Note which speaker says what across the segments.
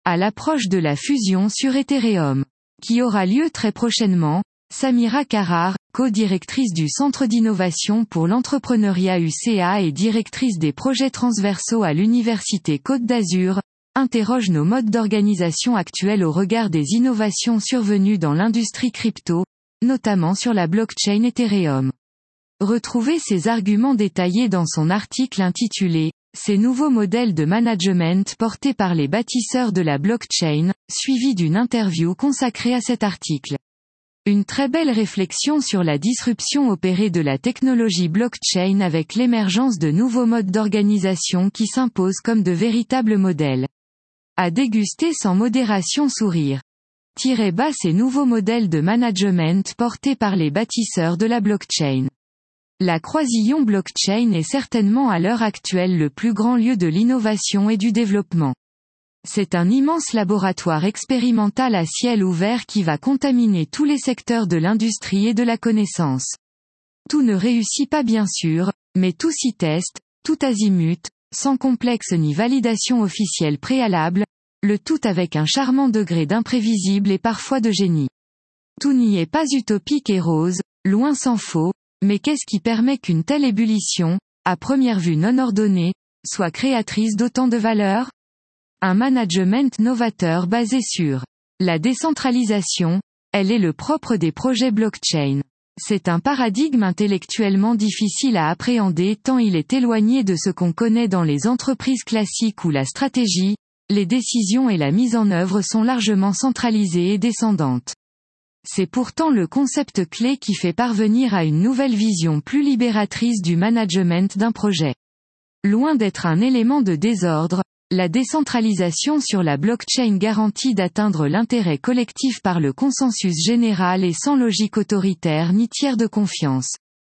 Speaker 1: à l'approche de la fusion sur Ethereum, qui aura lieu très prochainement. Samira Carrard, co-directrice du Centre d'innovation pour l'entrepreneuriat UCA et directrice des projets transversaux à l'Université Côte d'Azur, interroge nos modes d'organisation actuels au regard des innovations survenues dans l'industrie crypto, notamment sur la blockchain Ethereum. Retrouvez ces arguments détaillés dans son article intitulé « Ces nouveaux modèles de management portés par les bâtisseurs de la blockchain », suivi d'une interview consacrée à cet article. Une très belle réflexion sur la disruption opérée de la technologie blockchain avec l'émergence de nouveaux modes d'organisation qui s'imposent comme de véritables modèles. À déguster sans modération sourire. Bas ces nouveaux modèles de management portés par les bâtisseurs de la blockchain. La croisillon blockchain est certainement à l'heure actuelle le plus grand lieu de l'innovation et du développement. C'est un immense laboratoire expérimental à ciel ouvert qui va contaminer tous les secteurs de l'industrie et de la connaissance. Tout ne réussit pas bien sûr, mais tout s'y teste, tout azimut, sans complexe ni validation officielle préalable, le tout avec un charmant degré d'imprévisible et parfois de génie. Tout n'y est pas utopique et rose, loin s'en faut, mais qu'est-ce qui permet qu'une telle ébullition, à première vue non ordonnée, soit créatrice d'autant de valeur ? Un management novateur basé sur la décentralisation, elle est le propre des projets blockchain. C'est un paradigme intellectuellement difficile à appréhender tant il est éloigné de ce qu'on connaît dans les entreprises classiques où la stratégie, les décisions et la mise en œuvre sont largement centralisées et descendantes. C'est pourtant le concept clé qui fait parvenir à une nouvelle vision plus libératrice du management d'un projet. Loin d'être un élément de désordre, la décentralisation sur la blockchain garantit d'atteindre l'intérêt collectif par le consensus général et sans logique autoritaire ni tiers de confiance.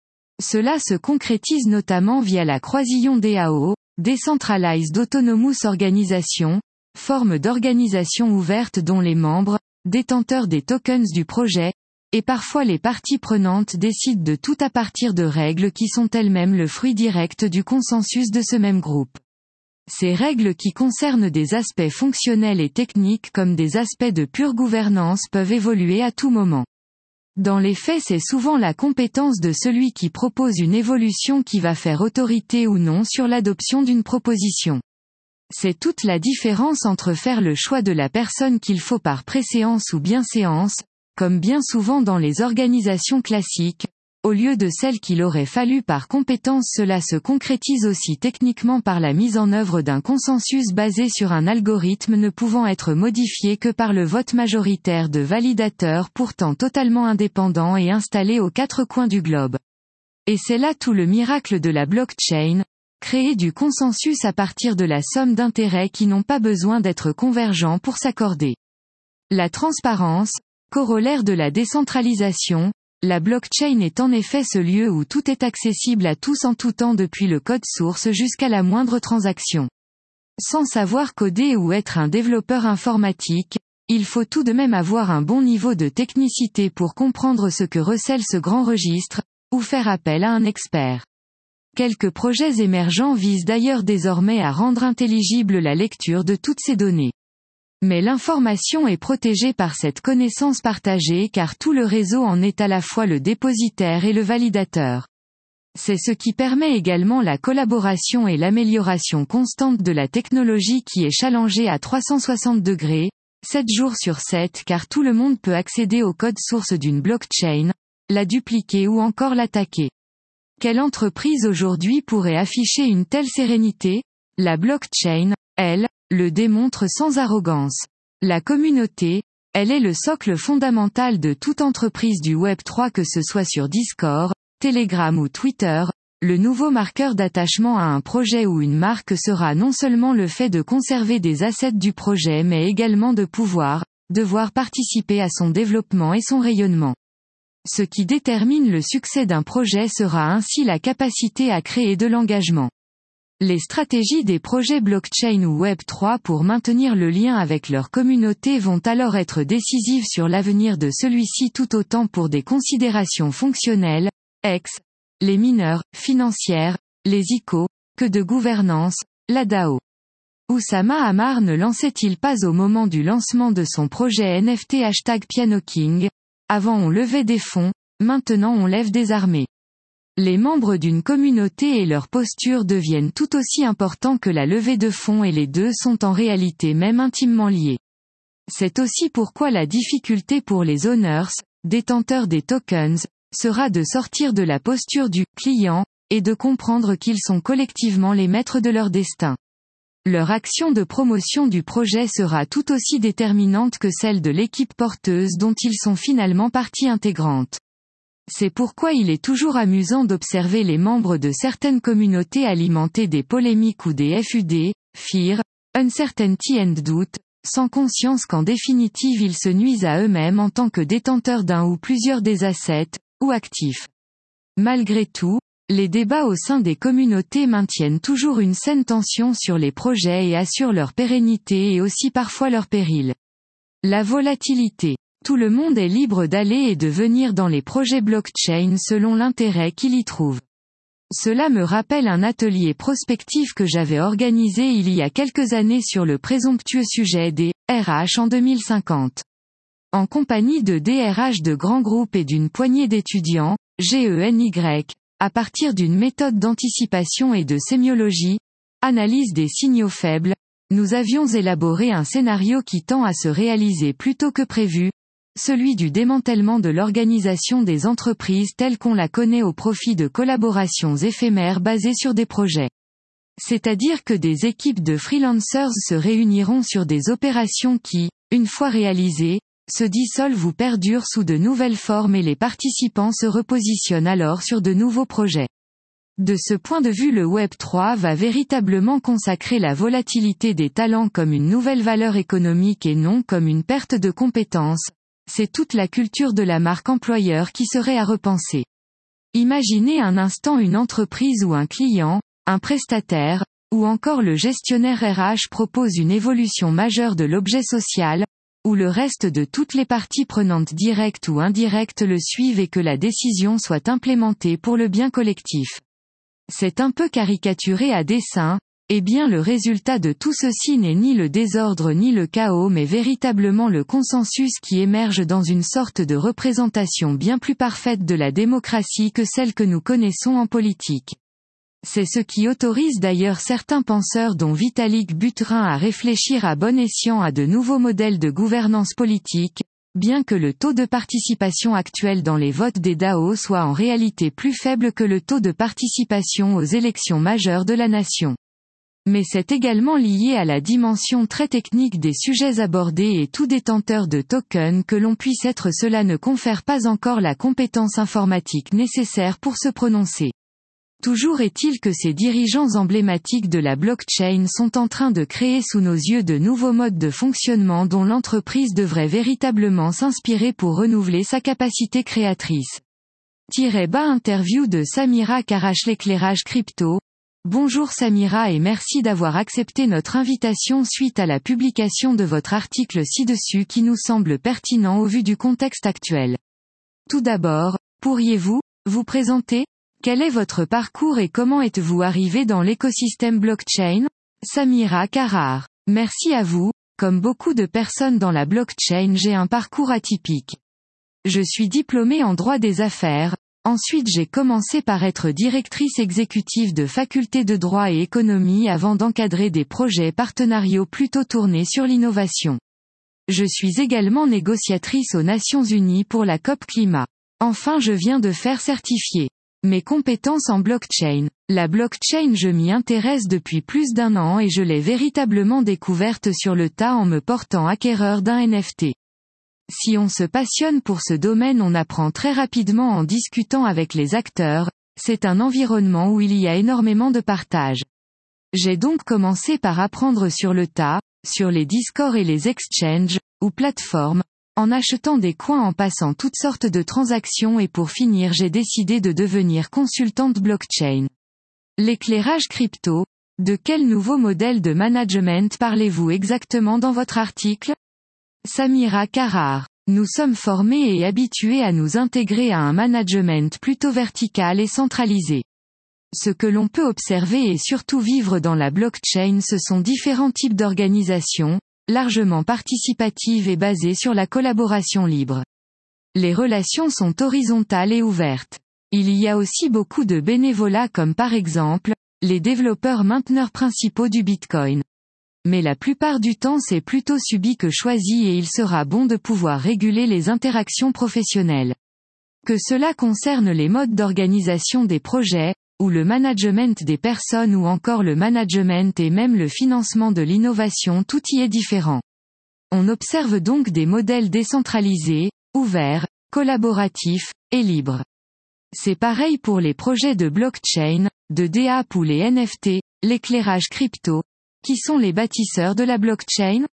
Speaker 1: Cela se concrétise notamment via la croisillon DAO, Decentralized Autonomous Organization, forme d'organisation ouverte dont les membres, détenteurs des tokens du projet, et parfois les parties prenantes décident de tout à partir de règles qui sont elles-mêmes le fruit direct du consensus de ce même groupe. Ces règles qui concernent des aspects fonctionnels et techniques comme des aspects de pure gouvernance peuvent évoluer à tout moment. Dans les faits, c'est souvent la compétence de celui qui propose une évolution qui va faire autorité ou non sur l'adoption d'une proposition. C'est toute la différence entre faire le choix de la personne qu'il faut par préséance ou bienséance, comme bien souvent dans les organisations classiques, au lieu de celle qu'il aurait fallu par compétence. Cela se concrétise aussi techniquement par la mise en œuvre d'un consensus basé sur un algorithme ne pouvant être modifié que par le vote majoritaire de validateurs pourtant totalement indépendants et installés aux quatre coins du globe. Et c'est là tout le miracle de la blockchain, créer du consensus à partir de la somme d'intérêts qui n'ont pas besoin d'être convergents pour s'accorder. La transparence, corollaire de la décentralisation, la blockchain est en effet ce lieu où tout est accessible à tous en tout temps depuis le code source jusqu'à la moindre transaction. Sans savoir coder ou être un développeur informatique, il faut tout de même avoir un bon niveau de technicité pour comprendre ce que recèle ce grand registre, ou faire appel à un expert. Quelques projets émergents visent d'ailleurs désormais à rendre intelligible la lecture de toutes ces données. Mais l'information est protégée par cette connaissance partagée car tout le réseau en est à la fois le dépositaire et le validateur. C'est ce qui permet également la collaboration et l'amélioration constante de la technologie qui est challengée à 360 degrés, 7 jours sur 7 car tout le monde peut accéder au code source d'une blockchain, la dupliquer ou encore l'attaquer. Quelle entreprise aujourd'hui pourrait afficher une telle sérénité ? La blockchain, elle, le démontre sans arrogance. La communauté, elle est le socle fondamental de toute entreprise du Web3 que ce soit sur Discord, Telegram ou Twitter. Le nouveau marqueur d'attachement à un projet ou une marque sera non seulement le fait de conserver des assets du projet mais également de devoir participer à son développement et son rayonnement. Ce qui détermine le succès d'un projet sera ainsi la capacité à créer de l'engagement. Les stratégies des projets blockchain ou Web3 pour maintenir le lien avec leur communauté vont alors être décisives sur l'avenir de celui-ci tout autant pour des considérations fonctionnelles, les mineurs, financières, les ICO, que de gouvernance, la DAO. Oussama Ammar ne lançait-il pas au moment du lancement de son projet NFT #PianoKing, avant on levait des fonds, maintenant on lève des armées. Les membres d'une communauté et leur posture deviennent tout aussi importants que la levée de fonds et les deux sont en réalité même intimement liés. C'est aussi pourquoi la difficulté pour les owners, détenteurs des tokens, sera de sortir de la posture du client, et de comprendre qu'ils sont collectivement les maîtres de leur destin. Leur action de promotion du projet sera tout aussi déterminante que celle de l'équipe porteuse dont ils sont finalement partie intégrante. C'est pourquoi il est toujours amusant d'observer les membres de certaines communautés alimenter des polémiques ou des FUD, Fear, Uncertainty and Doubt, sans conscience qu'en définitive ils se nuisent à eux-mêmes en tant que détenteurs d'un ou plusieurs des assets, ou actifs. Malgré tout, les débats au sein des communautés maintiennent toujours une saine tension sur les projets et assurent leur pérennité et aussi parfois leur péril. La volatilité. Tout le monde est libre d'aller et de venir dans les projets blockchain selon l'intérêt qu'il y trouve. Cela me rappelle un atelier prospectif que j'avais organisé il y a quelques années sur le présomptueux sujet des RH en 2050. En compagnie de DRH de grands groupes et d'une poignée d'étudiants, GENY, à partir d'une méthode d'anticipation et de sémiologie, analyse des signaux faibles, nous avions élaboré un scénario qui tend à se réaliser plus tôt que prévu, celui du démantèlement de l'organisation des entreprises telle qu'on la connaît au profit de collaborations éphémères basées sur des projets. C'est-à-dire que des équipes de freelancers se réuniront sur des opérations qui, une fois réalisées, se dissolvent ou perdurent sous de nouvelles formes et les participants se repositionnent alors sur de nouveaux projets. De ce point de vue, le Web3 va véritablement consacrer la volatilité des talents comme une nouvelle valeur économique et non comme une perte de compétences. C'est toute la culture de la marque employeur qui serait à repenser. Imaginez un instant une entreprise ou un client, un prestataire, ou encore le gestionnaire RH propose une évolution majeure de l'objet social, où le reste de toutes les parties prenantes directes ou indirectes le suivent et que la décision soit implémentée pour le bien collectif. C'est un peu caricaturé à dessein, eh bien le résultat de tout ceci n'est ni le désordre ni le chaos mais véritablement le consensus qui émerge dans une sorte de représentation bien plus parfaite de la démocratie que celle que nous connaissons en politique. C'est ce qui autorise d'ailleurs certains penseurs dont Vitalik Buterin à réfléchir à bon escient à de nouveaux modèles de gouvernance politique, bien que le taux de participation actuel dans les votes des DAO soit en réalité plus faible que le taux de participation aux élections majeures de la nation. Mais c'est également lié à la dimension très technique des sujets abordés et tout détenteur de token que l'on puisse être cela ne confère pas encore la compétence informatique nécessaire pour se prononcer. Toujours est-il que ces dirigeants emblématiques de la blockchain sont en train de créer sous nos yeux de nouveaux modes de fonctionnement dont l'entreprise devrait véritablement s'inspirer pour renouveler sa capacité créatrice. Interview de Samira Karash. L'éclairage crypto. Bonjour Samira et merci d'avoir accepté notre invitation suite à la publication de votre article ci-dessus qui nous semble pertinent au vu du contexte actuel. Tout d'abord, pourriez-vous vous présenter ? Quel est votre parcours et comment êtes-vous arrivé dans l'écosystème blockchain ? Samira Karar. Merci à vous, comme beaucoup de personnes dans la blockchain j'ai un parcours atypique. Je suis diplômée en droit des affaires, ensuite j'ai commencé par être directrice exécutive de faculté de droit et économie avant d'encadrer des projets partenariaux plutôt tournés sur l'innovation. Je suis également négociatrice aux Nations Unies pour la COP Climat. Enfin je viens de faire certifier mes compétences en blockchain. La blockchain je m'y intéresse depuis plus d'1 an et je l'ai véritablement découverte sur le tas en me portant acquéreur d'un NFT. Si on se passionne pour ce domaine on apprend très rapidement en discutant avec les acteurs, c'est un environnement où il y a énormément de partage. J'ai donc commencé par apprendre sur le tas, sur les Discord et les exchanges, ou plateformes, en achetant des coins en passant toutes sortes de transactions et pour finir j'ai décidé de devenir consultante blockchain. L'éclairage crypto, de quel nouveau modèle de management parlez-vous exactement dans votre article ? Samira Karar. Nous sommes formés et habitués à nous intégrer à un management plutôt vertical et centralisé. Ce que l'on peut observer et surtout vivre dans la blockchain, ce sont différents types d'organisations, largement participatives et basées sur la collaboration libre. Les relations sont horizontales et ouvertes. Il y a aussi beaucoup de bénévolat comme par exemple, les développeurs mainteneurs principaux du Bitcoin. Mais la plupart du temps c'est plutôt subi que choisi et il sera bon de pouvoir réguler les interactions professionnelles. Que cela concerne les modes d'organisation des projets, ou le management des personnes ou encore le management et même le financement de l'innovation, tout y est différent. On observe donc des modèles décentralisés, ouverts, collaboratifs, et libres. C'est pareil pour les projets de blockchain, de DApp ou les NFT, l'éclairage crypto. Qui sont les bâtisseurs de la blockchain?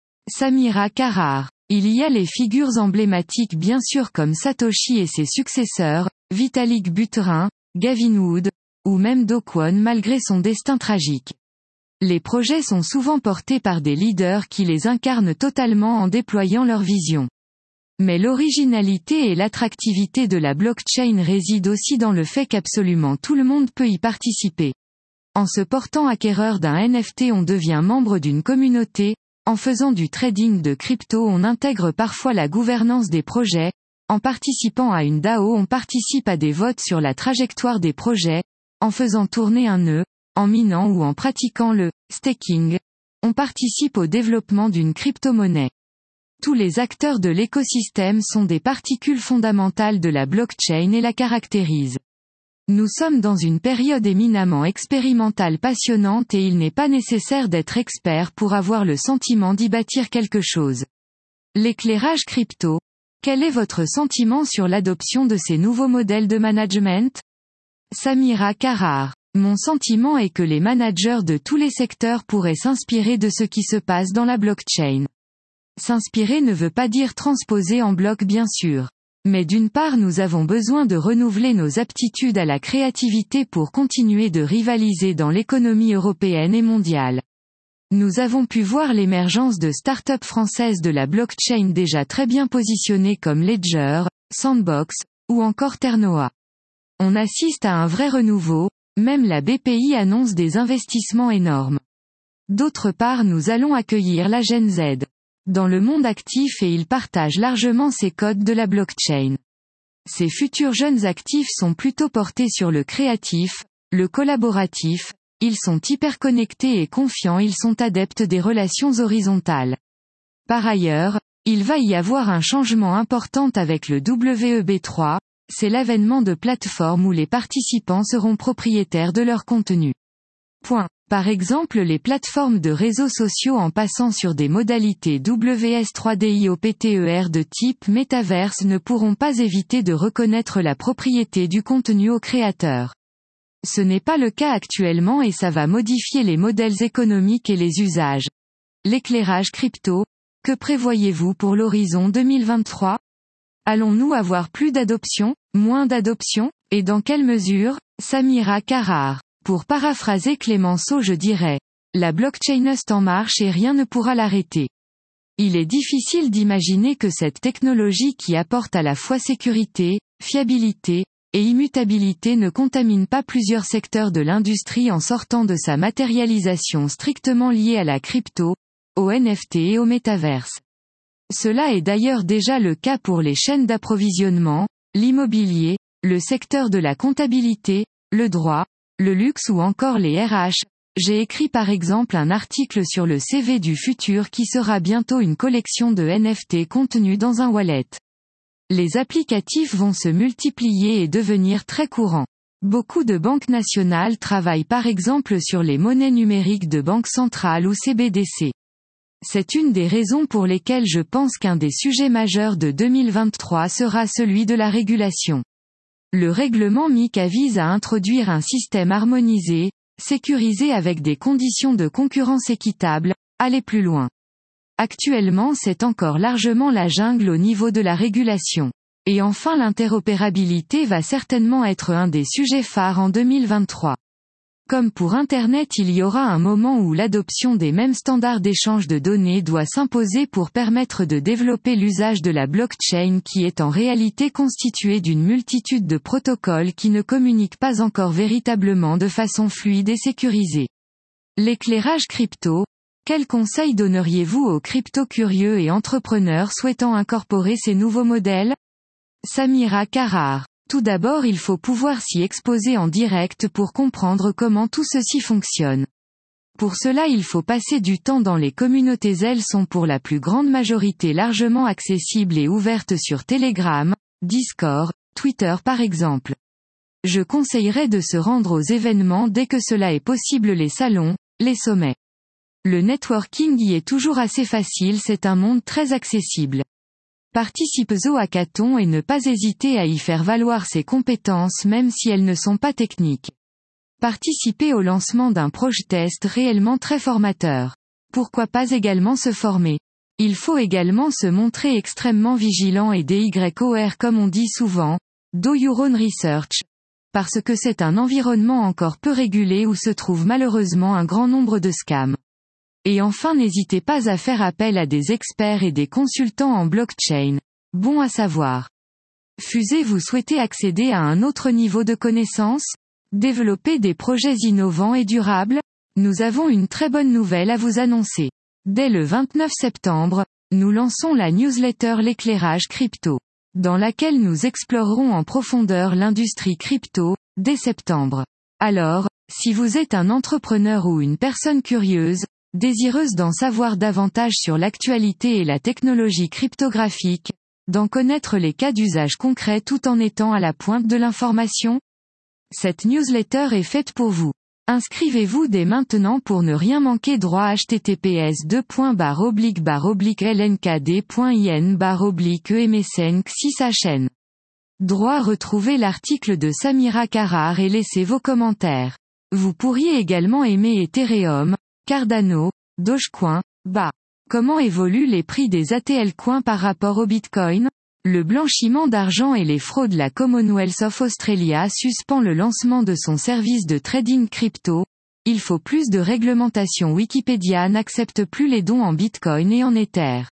Speaker 1: Samira Karar. Il y a les figures emblématiques bien sûr comme Satoshi et ses successeurs, Vitalik Buterin, Gavin Wood, ou même Do Kwon malgré son destin tragique. Les projets sont souvent portés par des leaders qui les incarnent totalement en déployant leur vision. Mais l'originalité et l'attractivité de la blockchain résident aussi dans le fait qu'absolument tout le monde peut y participer. En se portant acquéreur d'un NFT on devient membre d'une communauté, en faisant du trading de crypto on intègre parfois la gouvernance des projets, en participant à une DAO on participe à des votes sur la trajectoire des projets, en faisant tourner un nœud, en minant ou en pratiquant le staking, on participe au développement d'une crypto-monnaie. Tous les acteurs de l'écosystème sont des particules fondamentales de la blockchain et la caractérisent. Nous sommes dans une période éminemment expérimentale passionnante et il n'est pas nécessaire d'être expert pour avoir le sentiment d'y bâtir quelque chose. L'éclairage crypto. Quel est votre sentiment sur l'adoption de ces nouveaux modèles de management? Samira Karar. Mon sentiment est que les managers de tous les secteurs pourraient s'inspirer de ce qui se passe dans la blockchain. S'inspirer ne veut pas dire transposer en bloc bien sûr. Mais d'une part nous avons besoin de renouveler nos aptitudes à la créativité pour continuer de rivaliser dans l'économie européenne et mondiale. Nous avons pu voir l'émergence de start-up françaises de la blockchain déjà très bien positionnées comme Ledger, Sandbox, ou encore Ternoa. On assiste à un vrai renouveau, même la BPI annonce des investissements énormes. D'autre part nous allons accueillir la Gen Z dans le monde actif et ils partagent largement ces codes de la blockchain. Ces futurs jeunes actifs sont plutôt portés sur le créatif, le collaboratif, ils sont hyper connectés et confiants, ils sont adeptes des relations horizontales. Par ailleurs, il va y avoir un changement important avec le WEB3, c'est l'avènement de plateformes où les participants seront propriétaires de leur contenu. Par exemple les plateformes de réseaux sociaux en passant sur des modalités WS3DIOPTER de type Metaverse ne pourront pas éviter de reconnaître la propriété du contenu au créateur. Ce n'est pas le cas actuellement et ça va modifier les modèles économiques et les usages. L'éclairage crypto, que prévoyez-vous pour l'horizon 2023? Allons-nous avoir plus d'adoption, moins d'adoption, et dans quelle mesure? Samira Karar. Pour paraphraser Clémenceau je dirais, la blockchain est en marche et rien ne pourra l'arrêter. Il est difficile d'imaginer que cette technologie qui apporte à la fois sécurité, fiabilité, et immutabilité ne contamine pas plusieurs secteurs de l'industrie en sortant de sa matérialisation strictement liée à la crypto, au NFT et au métaverse. Cela est d'ailleurs déjà le cas pour les chaînes d'approvisionnement, l'immobilier, le secteur de la comptabilité, le droit, le luxe ou encore les RH. J'ai écrit par exemple un article sur le CV du futur qui sera bientôt une collection de NFT contenus dans un wallet. Les applicatifs vont se multiplier et devenir très courants. Beaucoup de banques nationales travaillent par exemple sur les monnaies numériques de banque centrale ou CBDC. C'est une des raisons pour lesquelles je pense qu'un des sujets majeurs de 2023 sera celui de la régulation. Le règlement MiCA vise à introduire un système harmonisé, sécurisé avec des conditions de concurrence équitables, aller plus loin. Actuellement c'est encore largement la jungle au niveau de la régulation. Et enfin l'interopérabilité va certainement être un des sujets phares en 2023. Comme pour Internet, il y aura un moment où l'adoption des mêmes standards d'échange de données doit s'imposer pour permettre de développer l'usage de la blockchain qui est en réalité constituée d'une multitude de protocoles qui ne communiquent pas encore véritablement de façon fluide et sécurisée. L'éclairage crypto. Quels conseils donneriez-vous aux crypto-curieux et entrepreneurs souhaitant incorporer ces nouveaux modèles? Samira Carrard. Tout d'abord, il faut pouvoir s'y exposer en direct pour comprendre comment tout ceci fonctionne. Pour cela, il faut passer du temps dans les communautés. Elles sont pour la plus grande majorité largement accessibles et ouvertes sur Telegram, Discord, Twitter par exemple. Je conseillerais de se rendre aux événements dès que cela est possible, les salons, les sommets. Le networking y est toujours assez facile, c'est un monde très accessible. Participez aux hackathons et ne pas hésiter à y faire valoir ses compétences même si elles ne sont pas techniques. Participez au lancement d'un projet test réellement très formateur. Pourquoi pas également se former? Il faut également se montrer extrêmement vigilant et DYOR comme on dit souvent, do your own research. Parce que c'est un environnement encore peu régulé où se trouve malheureusement un grand nombre de scams. Et enfin, n'hésitez pas à faire appel à des experts et des consultants en blockchain. Bon à savoir. Fusée, vous souhaitez accéder à un autre niveau de connaissance? Développer des projets innovants et durables? Nous avons une très bonne nouvelle à vous annoncer. Dès le 29 septembre, nous lançons la newsletter L'éclairage crypto, dans laquelle nous explorerons en profondeur l'industrie crypto, dès septembre. Alors, si vous êtes un entrepreneur ou une personne curieuse, désireuse d'en savoir davantage sur l'actualité et la technologie cryptographique, d'en connaître les cas d'usage concrets tout en étant à la pointe de l'information? Cette newsletter est faite pour vous. Inscrivez-vous dès maintenant pour ne rien manquer. Droit https://lnkd.in/emsn6hn. Droit. Retrouvez l'article de Samira Carrard et laissez vos commentaires. Vous pourriez également aimer Ethereum, Cardano, Dogecoin, BA. Comment évoluent les prix des ATL coins par rapport au Bitcoin? Le blanchiment d'argent et les fraudes. La Commonwealth of Australia suspend le lancement de son service de trading crypto. Il faut plus de réglementation. Wikipédia n'accepte plus les dons en Bitcoin et en Ether.